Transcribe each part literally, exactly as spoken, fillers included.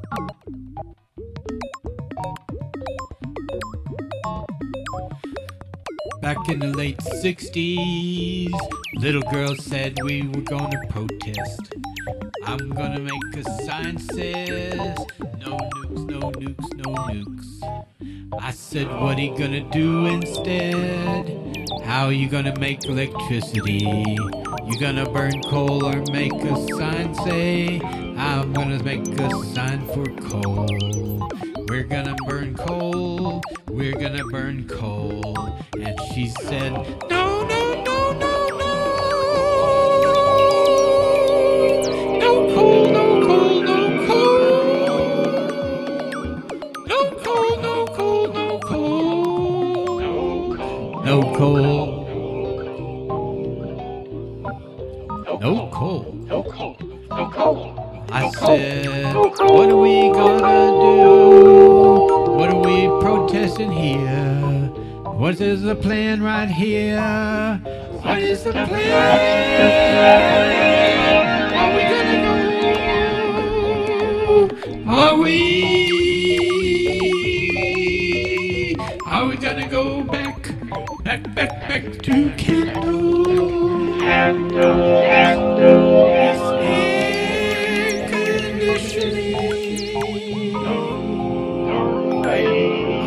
Back in the late sixties, little girl said we were gonna protest. I'm gonna make a sign says, no nukes, no nukes, no nukes. I said, what are you gonna do instead? How are you gonna make electricity? You gonna burn coal or make a sign say, I'm gonna make a sign for coal. We're gonna burn coal, we're gonna burn coal. And she said, no, no, no, no, no. No coal, no coal, no coal. No coal, no coal, no coal. No coal. No coal. No coal. No coal. I said, what are we gonna do? What are we protesting here? What is the plan right here? What is the plan? Are we gonna go? Are we? Are we gonna go back, back, back, back to Kendall? Candle, candle. Air conditioning. No way.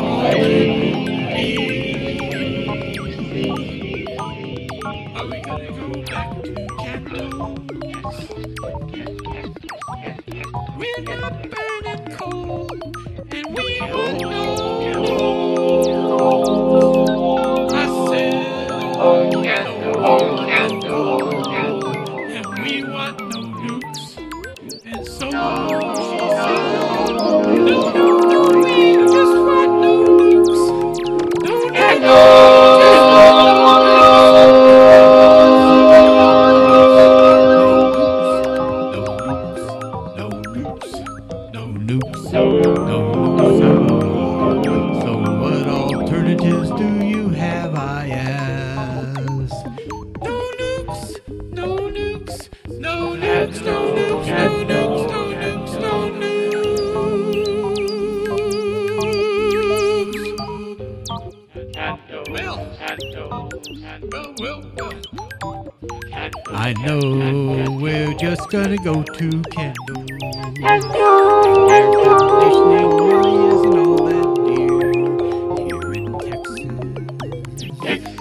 Are we gonna go back to Kendall? We're not burning coal, and we won't know. I said, Oh, candle, oh, candle, candle. and we want no nukes. And so she said, no, no, no, we just want no nukes. No nukes. No nukes. No nukes. No nukes. So what alternatives do you have, I ask? No nukes. No nukes. No nukes. No nukes. No nukes. No nukes. No nukes. Candle, Well. candle, candle. Well, well, well. Candle, I know we're just gonna go to Kendall. Air conditioning really isn't all that dear here in Texas.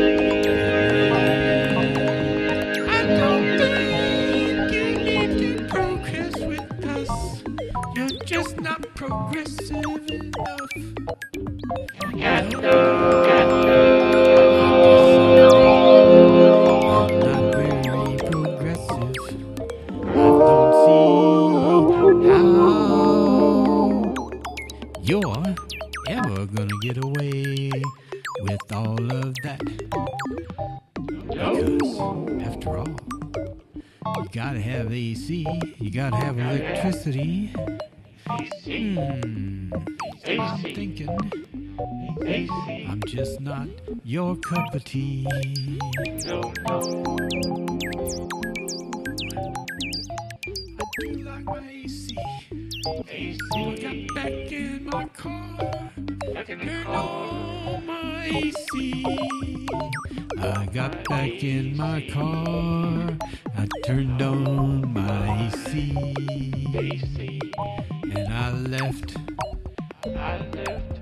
I don't think you need to progress with us. You're just not progressive enough. candle, candle. I'm not very progressive. I don't see how you're ever gonna get away with all of that. Because, after all, you gotta have A C, you gotta have electricity. Hmm, I'm thinking A C. I'm just not your cup of tea. No, no. I do like my A C. A I got C. back in my car, Back in the turned car. on my A C. I got back in my car, I turned on my A C, A C. and I left I left